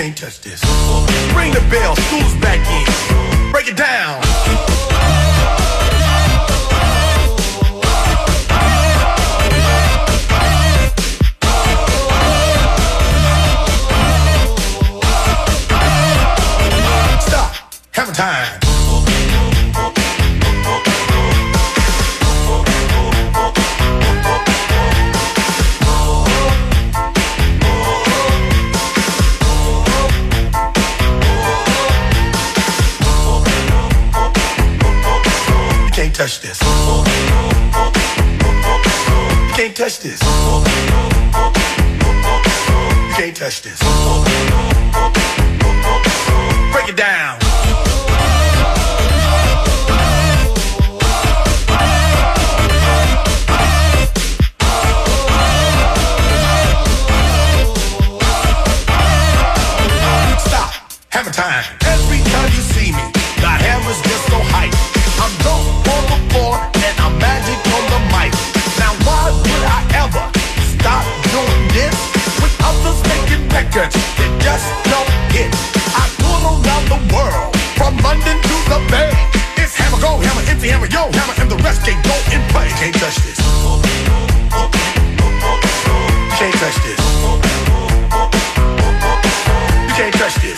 can't touch this. Ring the bell, school's back in. Break it down. Stop. Hammer time. Touch this. You can't touch this. You can't touch this. Break it down. Stop. Hammer time. Every time you see me, the hammer's just so hype. I'm dope on the floor and I'm magic on the mic. Now why would I ever stop doing this with others making records that just don't hit? I tour around the world from London to the Bay. It's hammer go, hammer empty, hammer yo, hammer and the rest can go in play. You can't touch this. You can't touch this. You can't touch this.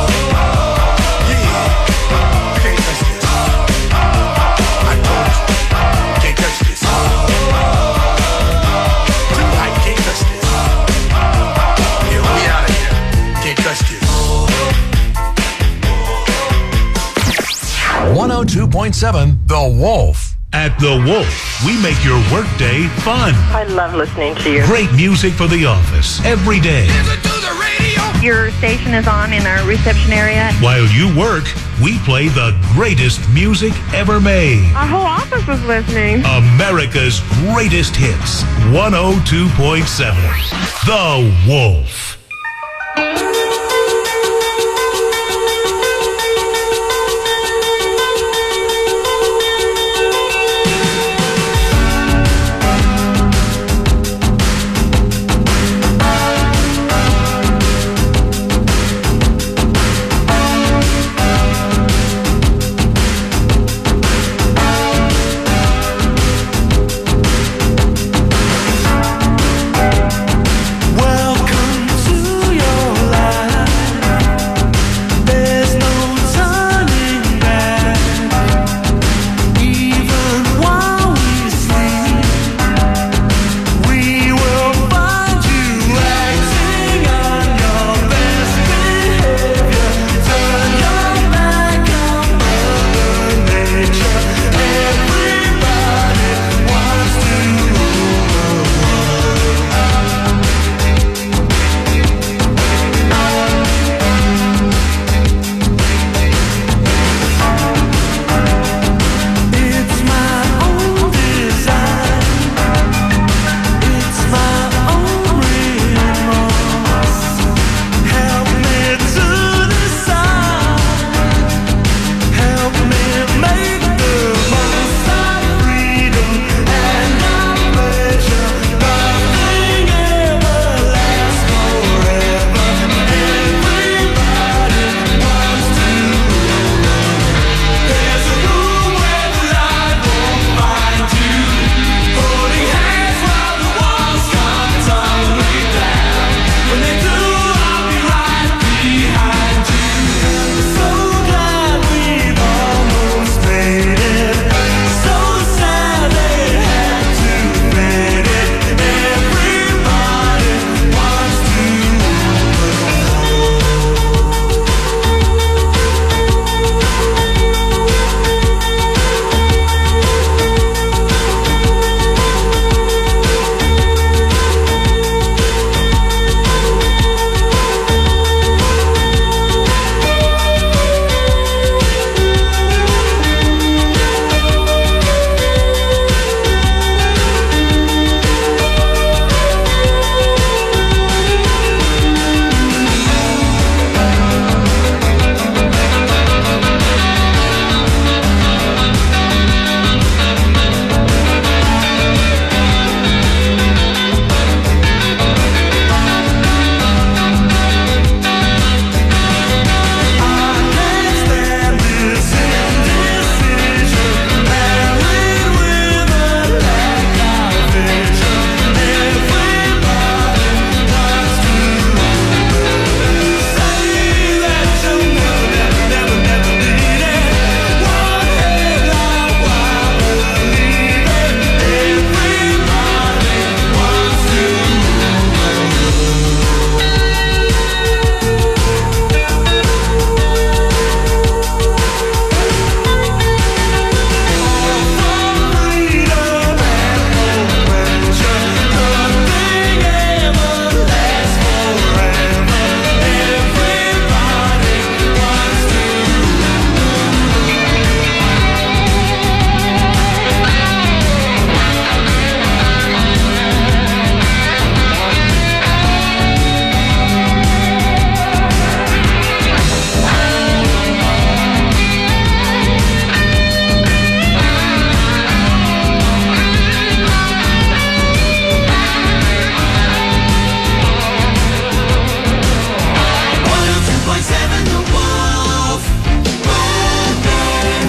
.7 The Wolf. At The Wolf, we make your workday fun. I love listening to you. Great music for the office every day. Listen to the radio. Your station is on in our reception area. While you work, we play the greatest music ever made. Our whole office is listening. America's greatest hits. 102.7 The Wolf. Welcome to your life.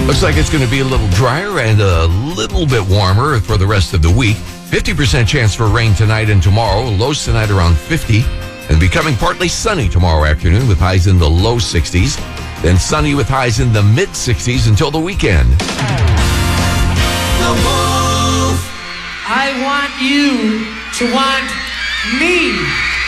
Looks like it's going to be a little drier and a little bit warmer for the rest of the week. 50% chance for rain tonight and tomorrow. Lows tonight around 50. And becoming partly sunny tomorrow afternoon with highs in the low 60s. Then sunny with highs in the mid 60s until the weekend. The Wolf. I want you to want me.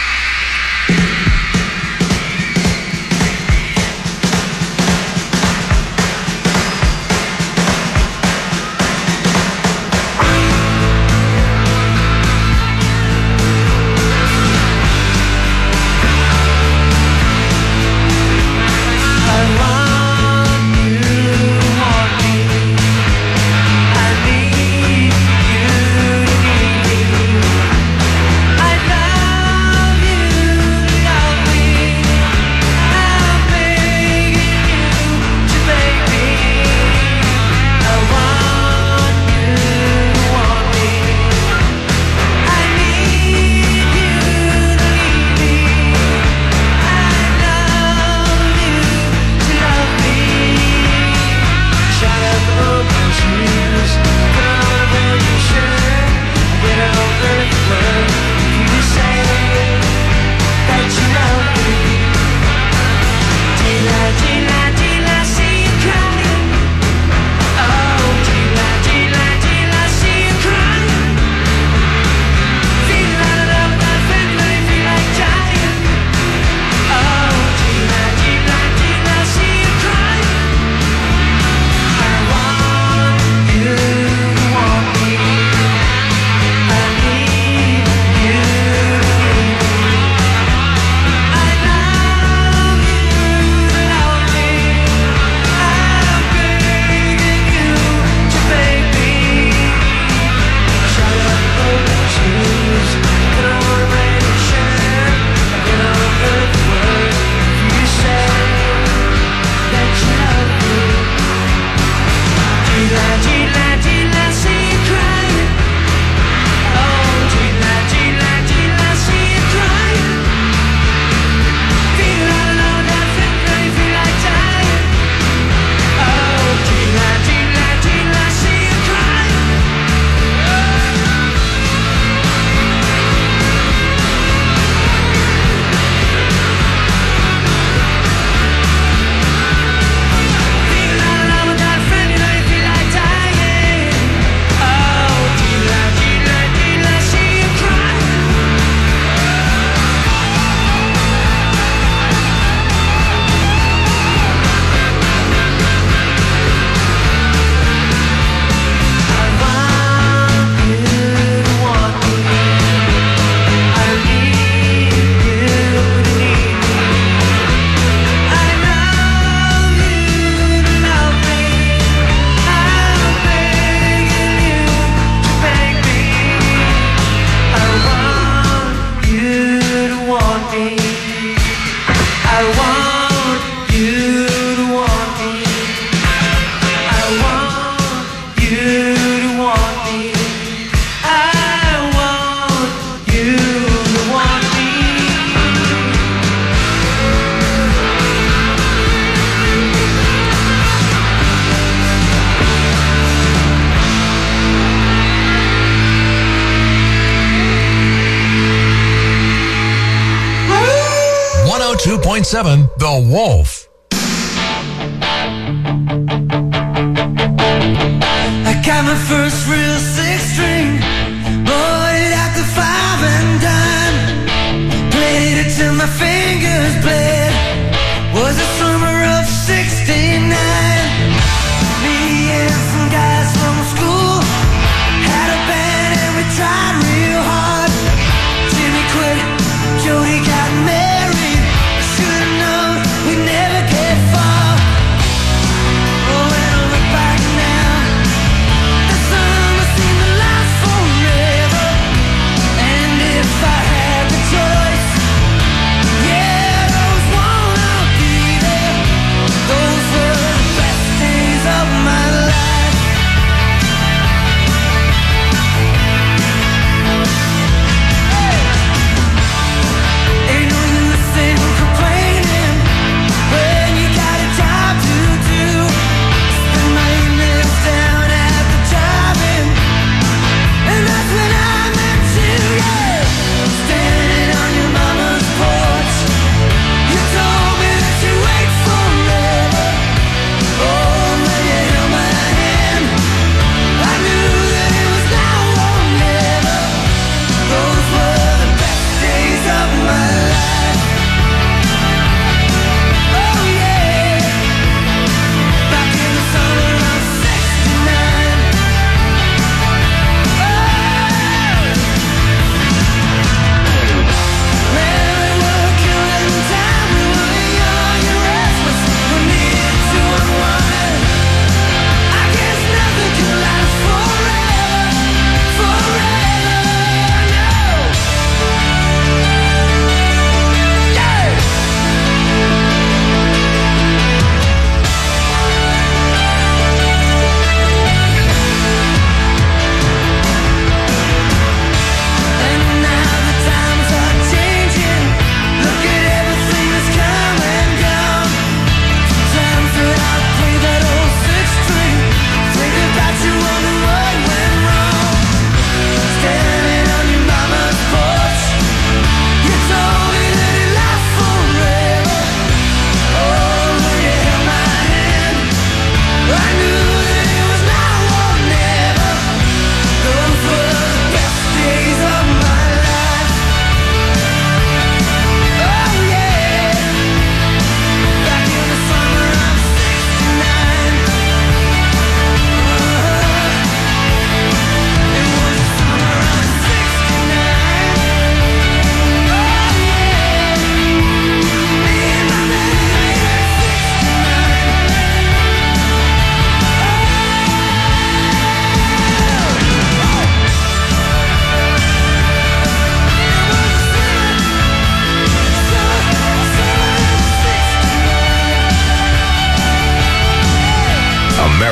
The Wolf. I got my first real six-string, bought it at the 5 and dime, played it till my fingers bled. Was the summer of '69. Me and some guys from school had a band and we tried real hard. Jimmy quit, Jody got married. Should've known we'd never get far. Oh, when I look back now, the summer seemed to last forever. And if I had the choice,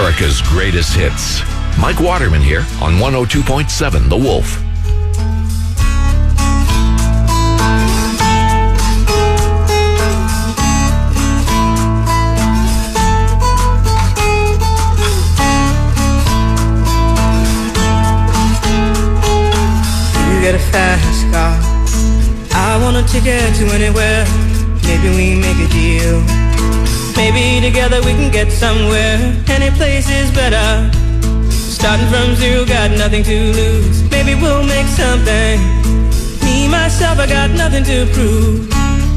America's greatest hits. Mike Waterman here on 102.7 The Wolf. You get a fast car, I want a ticket to anywhere. Maybe we make a deal. Maybe together we can get somewhere. Any place is better. Starting from zero, got nothing to lose. Maybe we'll make something. Me, myself, I got nothing to prove.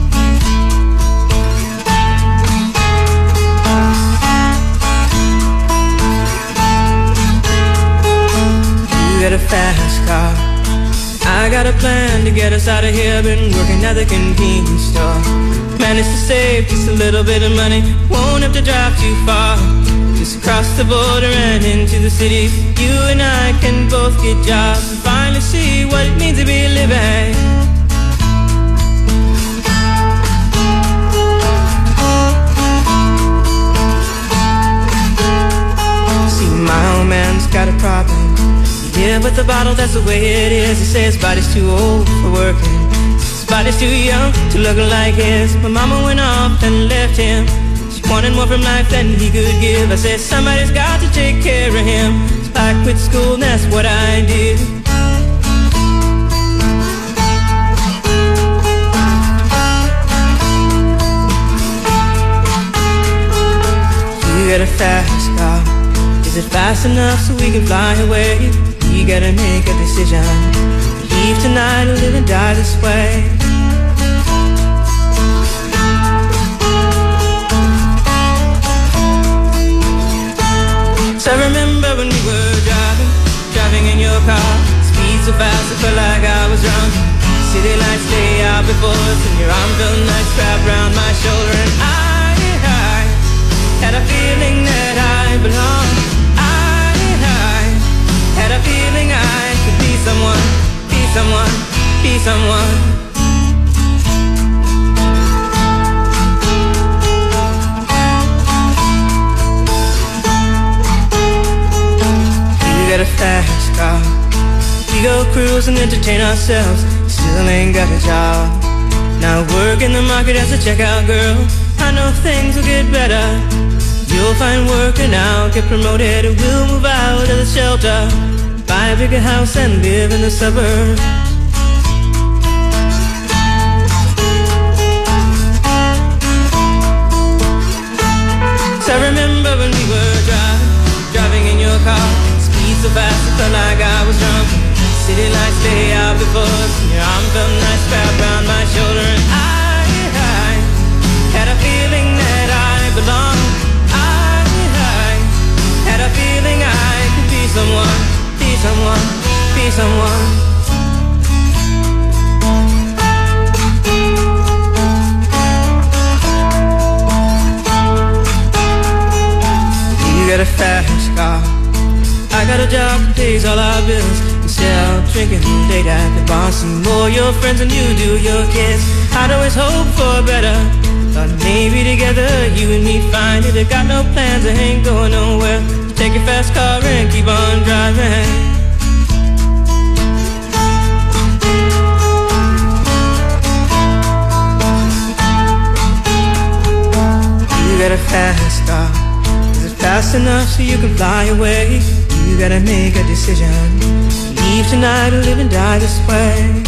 You got a fast car, I got a plan to get us out of here. Been working at the convenience store. Managed to save just a little bit of money. Won't have to drive too far. Just across the border and into the city. You and I can both get jobs and finally see what it means to be living. See, my old man's got a problem. Yeah, but the bottle, that's the way it is. He says his body's too old for working. His body's too young to look like his. My mama went off and left him. She wanted more from life than he could give. I said, somebody's got to take care of him. So I quit school and that's what I did. You got a fast car. Is it fast enough so we can fly away? You gotta make a decision. Leave tonight or live and die this way. So I remember when we were driving in your car. Speed so fast I felt like I was drunk. City lights lay out before us and your arm felt nice wrapped around my shoulder. And I had a feeling that I belonged. Had a feeling I could be someone, be someone, be someone. You got a fast car. We go cruise and entertain ourselves. Still ain't got a job. Now work in the market as a checkout girl. I know things will get better. You'll find work and I'll get promoted. We'll move out of the shelter, buy a bigger house and live in the suburbs. So I remember when we were driving in your car. Speed so fast it felt like I was drunk. City lights lay out before us and your arm felt nice wrapped around my shoulder. And I had a feeling that I belonged. Had a feeling I could be someone, be someone, be someone. You got a fast car, I got a job that pays all our bills. Instead of drinking late at the bar, some more your friends than you do your kids. I'd always hope for better. Thought maybe together you and me find it. I got no plans, I ain't going nowhere. Take your fast car and keep on driving. You got a fast car. Is it fast enough so you can fly away? You gotta make a decision. Leave tonight or live and die this way.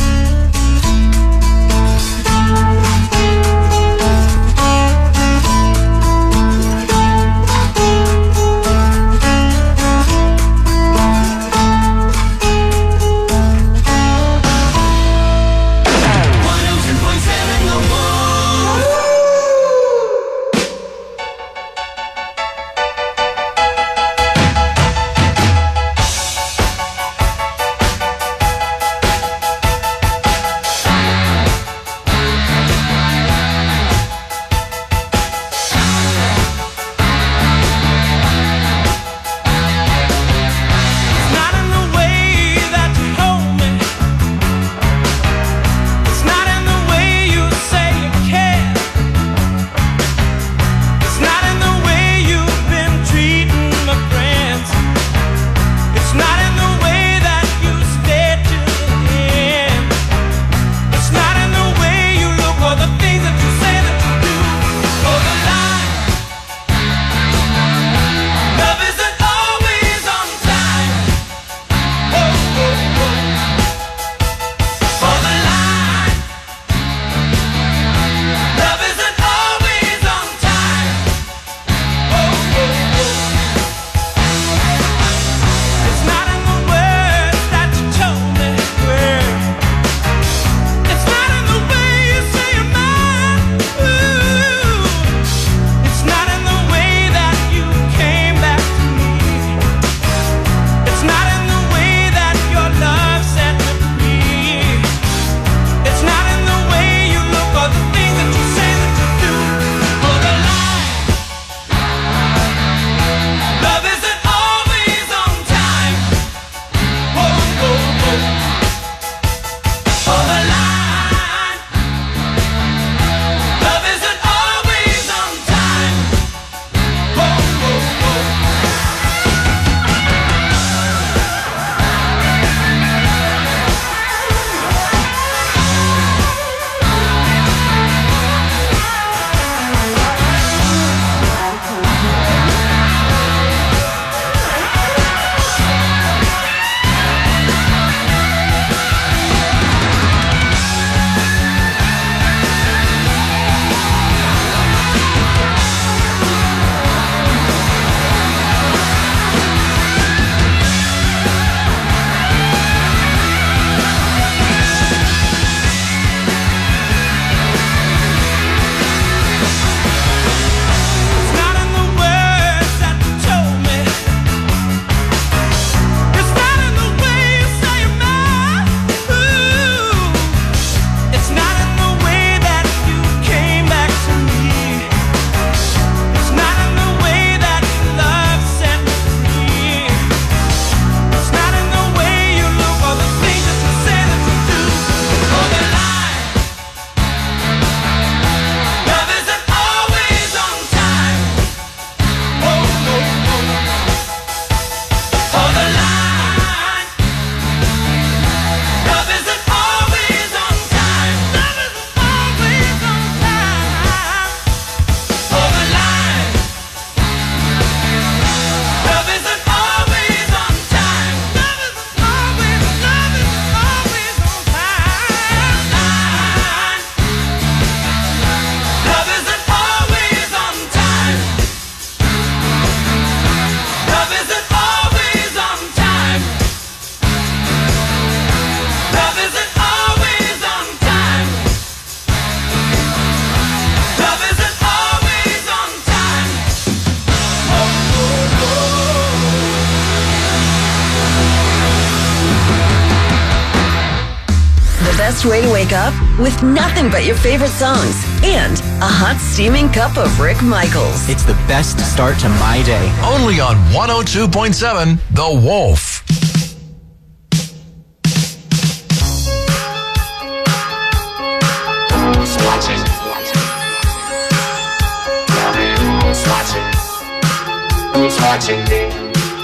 best way to wake up? With nothing but your favorite songs and a hot steaming cup of Rick Michaels. It's the best start to my day. Only on 102.7 The Wolf. Who's watching? Tell me who's watching? Who's watching me?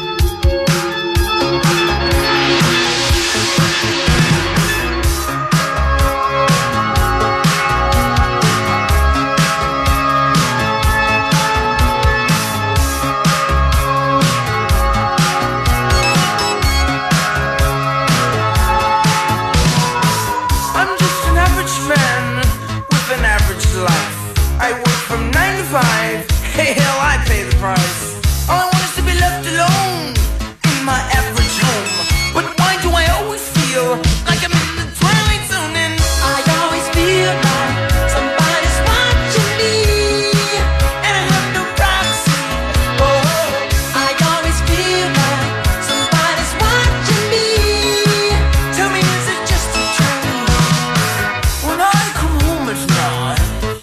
Hey, hell, I pay the price. All I want is to be left alone in my average home. But why do I always feel like I'm in the twilight zone? And I always feel like somebody's watching me, and I have no privacy. Oh, I always feel like somebody's watching me. Tell me, is it just a dream? When I come home at night,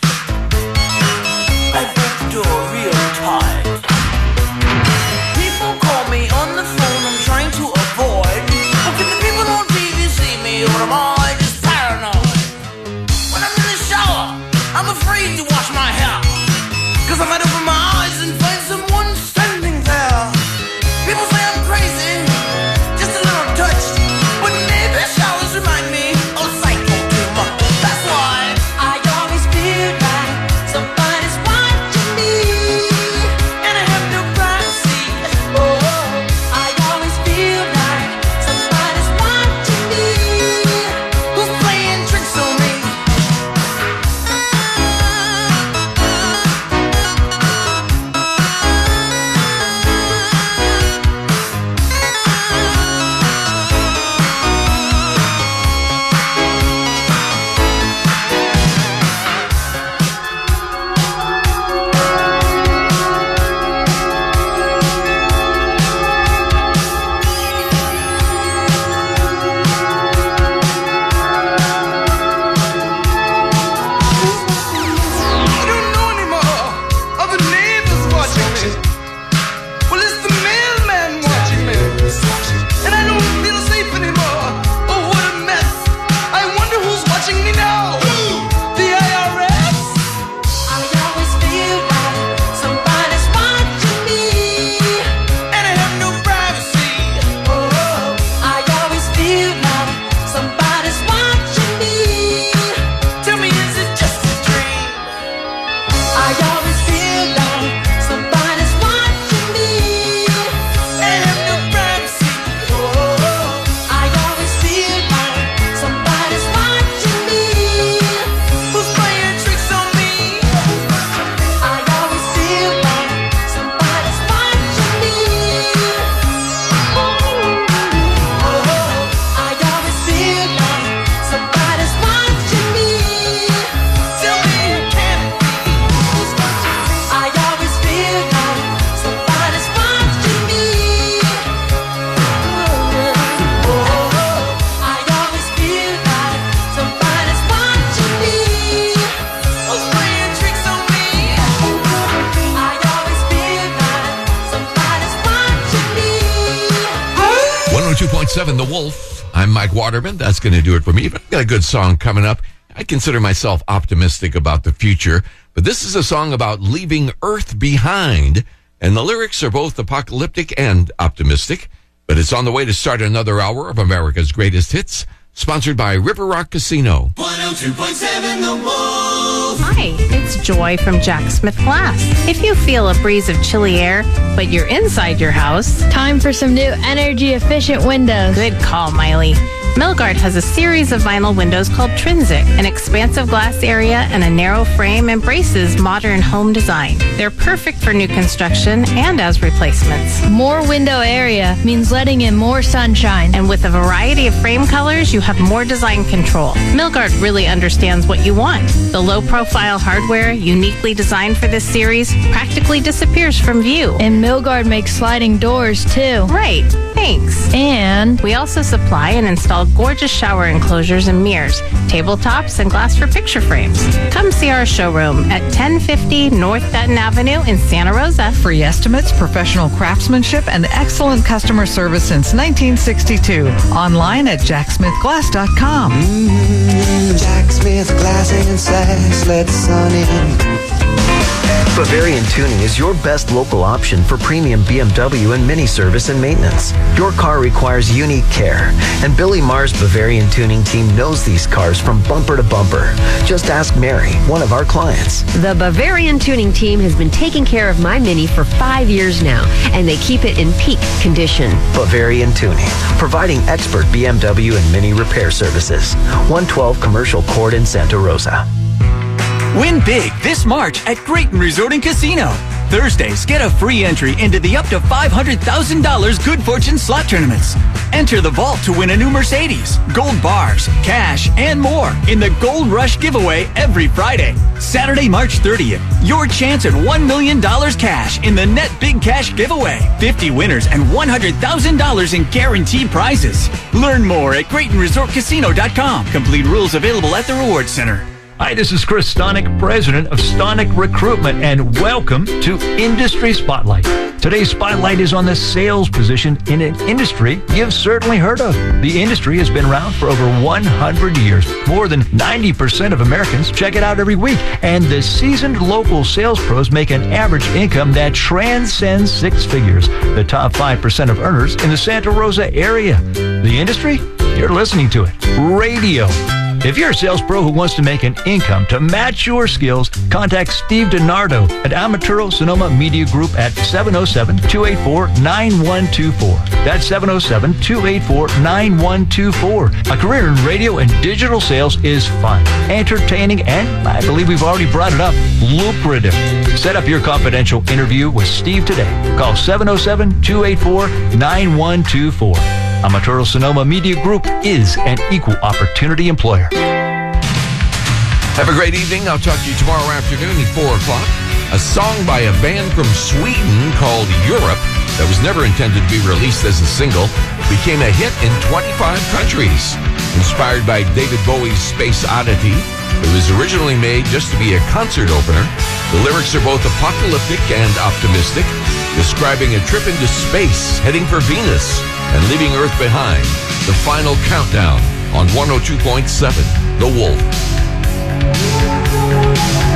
I break the door real tight. People call me on the phone, I'm trying to avoid. But can the people on TV see me, or am I just paranoid? When I'm in the shower, I'm afraid to wash my hair, 'cause I might open my eyes and find someone standing there. People say I'm crazy, just a little touched, but maybe showers remind me of psycho too much. That's why I always feel like somebody's watching me, and I have no privacy. Oh, I always feel like somebody's watching me. Who's playing tricks on me? I don't know anymore. Are the neighbors watching me? Well, it's the mailman watching me. And I don't feel safe anymore. Oh, what a mess. I wonder who's watching me now. The IRS? I always feel like somebody's watching me, and I have no privacy. Oh, I always feel like somebody's watching me. Tell me, is it just a dream? I always feel like somebody's watching me, and I have no privacy. Oh, I always feel like somebody's watching me. Who's playing tricks on me? I always feel like somebody's watching me. Oh, I always feel like somebody's watching me. Tell me, can it be? Who's watching me? I always feel like somebody's watching me. I always feel like somebody's watching me. Who's playing tricks on me? I always feel like somebody's watching me. 102.7 The Wolf. I'm Mike Waterman. That's going to do it for me. But I've got a good song coming up. I consider myself optimistic about the future, but this is a song about leaving Earth behind, and the lyrics are both apocalyptic and optimistic. But it's on the way to start another hour of America's Greatest Hits, sponsored by River Rock Casino. 102.7 The Wolf. Hi, it's Joy from Jack Smith Glass. If you feel a breeze of chilly air, but you're inside your house, time for some new energy-efficient windows. Good call, Miley. Milgard has a series of vinyl windows called Trinsic. An expansive glass area and a narrow frame embraces modern home design. They're perfect for new construction and as replacements. More window area means letting in more sunshine. And with a variety of frame colors, you have more design control. Milgard really understands what you want. The low-profile hardware, uniquely designed for this series, practically disappears from view. And Milgard makes sliding doors, too. Right. Thanks. And we also supply and install install gorgeous shower enclosures and mirrors, tabletops, and glass for picture frames. Come see our showroom at 1050 North Dutton Avenue in Santa Rosa. Free estimates, professional craftsmanship, and excellent customer service since 1962. Online at jacksmithglass.com. Jack Smith Glass and Sass, let the sun in. Bavarian Tuning is your best local option for premium BMW and Mini service and maintenance. Your car requires unique care, and Billy Marr's Bavarian Tuning team knows these cars from bumper to bumper. Just ask Mary, one of our clients. The Bavarian Tuning team has been taking care of my Mini for 5 years now, and they keep it in peak condition. Bavarian Tuning, providing expert BMW and Mini repair services. 112 Commercial Court in Santa Rosa. Win big this March at Grayton Resort and Casino. Thursdays, get a free entry into the up to $500,000 Good Fortune slot tournaments. Enter the vault to win a new Mercedes, gold bars, cash, and more in the Gold Rush giveaway every Friday. Saturday, March 30th, your chance at $1 million cash in the Net Big Cash giveaway. 50 winners and $100,000 in guaranteed prizes. Learn more at GraytonResortCasino.com. Complete rules available at the Rewards Center. Hi, this is Chris Stonick, president of Stonick Recruitment, and welcome to Industry Spotlight. Today's spotlight is on the sales position in an industry you've certainly heard of. The industry has been around for over 100 years. More than 90% of Americans check it out every week, and the seasoned local sales pros make an average income that transcends six figures. The top 5% of earners in the Santa Rosa area. The industry? You're listening to it. Radio. If you're a sales pro who wants to make an income to match your skills, contact Steve DiNardo at Amaturo Sonoma Media Group at 707-284-9124. That's 707-284-9124. A career in radio and digital sales is fun, entertaining, and I believe we've already brought it up, lucrative. Set up your confidential interview with Steve today. Call 707-284-9124. Amaturo Sonoma Media Group is an equal opportunity employer. Have a great evening. I'll talk to you tomorrow afternoon at 4 o'clock. A song by a band from Sweden called Europe that was never intended to be released as a single became a hit in 25 countries. Inspired by David Bowie's Space Oddity, it was originally made just to be a concert opener. The lyrics are both apocalyptic and optimistic, describing a trip into space, heading for Venus, and leaving Earth behind. The final countdown on 102.7 The Wolf.